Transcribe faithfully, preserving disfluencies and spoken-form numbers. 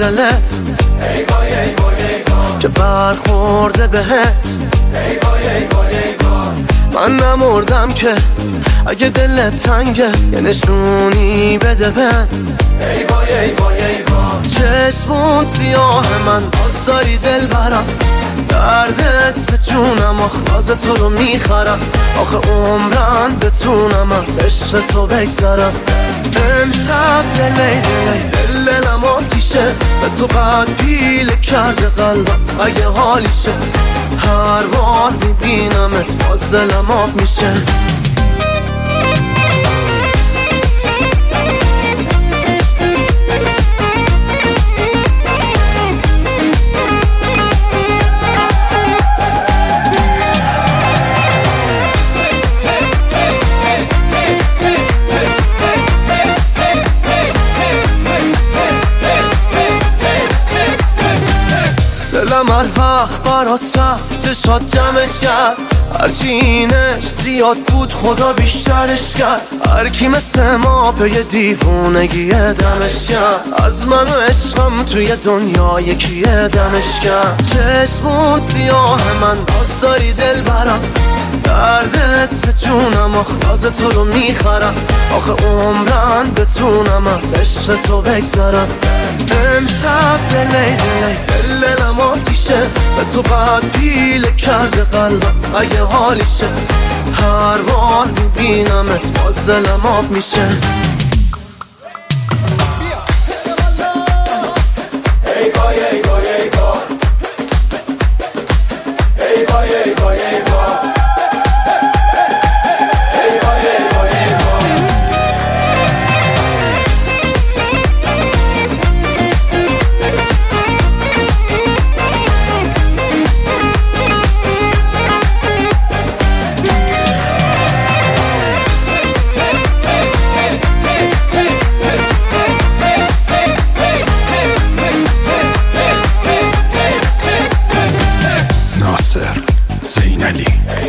دلت ای وای ای وای ای وای که برخورده بهت ای وای ای وای ای وای من نمردم که اگه دلت تنگه یه نشونی بده بن ای وای ای وای ای وای چشمون سیاه من باز داری دل برم دردت به جونم آخ راز تو رو میخرم آخه عمرن بتونم از عشق تو بگذرم امشب دلی دلی دل دلم آتیشه به تو بعد پیله کرده قلبم اگه حالیشه هر بار میبینمت باز دلم آب میشه دلم هر وقت برات رفت چشات جمعش کرد هرچی اینش زیاد بود خدا بیشترش کرد هر کی مثل ما به یه دیوونگی دمش کرد از من و عشقم توی دنیا یکی دمش کرد چشمون سیاه من باز داری دل برم دردت به جونم آخ راز تو رو میخرم آخه عمرن بتونم از عشق تو بگذرم امشب دلی دلی دل دلم آتیشه به تو بعد پیله کرده قلبم اگه حالیشه هر بار میبینمت باز دلم آب میشه ای وای ای وای ای وای ای وای ای وای ای وای زینالی